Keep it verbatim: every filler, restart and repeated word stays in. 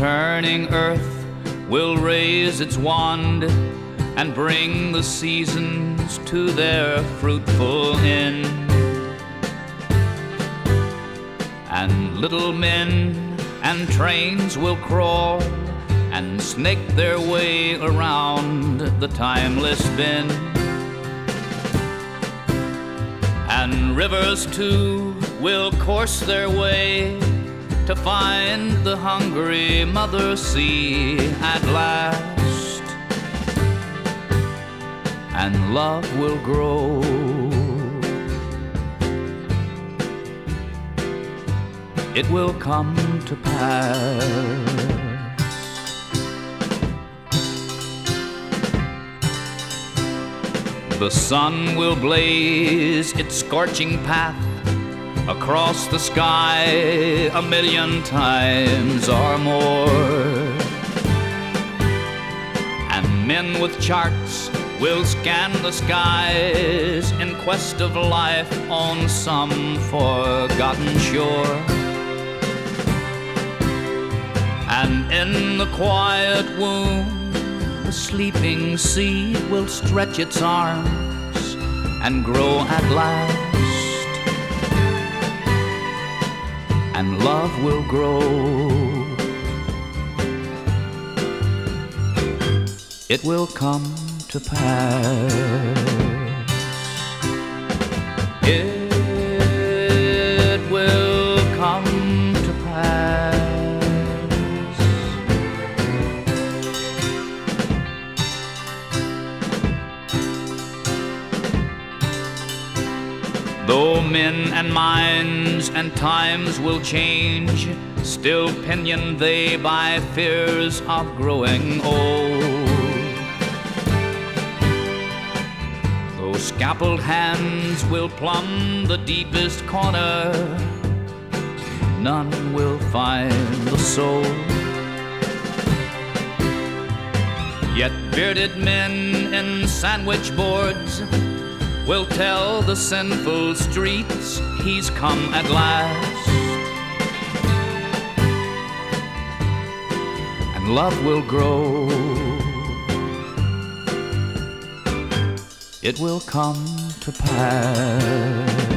returning earth will raise its wand and bring the seasons to their fruitful end. And little men and trains will crawl and snake their way around the timeless bend. And rivers too will course their way to find the hungry mother sea at last. And love will grow. It will come to pass. The sun will blaze its scorching path across the sky a million times or more. And men with charts will scan the skies in quest of life on some forgotten shore. And in the quiet womb, the sleeping seed will stretch its arms and grow at last. And love will grow. It will come to pass. It will come to pass. Though men and minds and times will change, still pinioned they by fears of growing old. Though scalpeled hands will plumb the deepest corner, none will find the soul. Yet bearded men in sandwich boards will tell the sinful streets he's come at last. And love will grow. It will come to pass.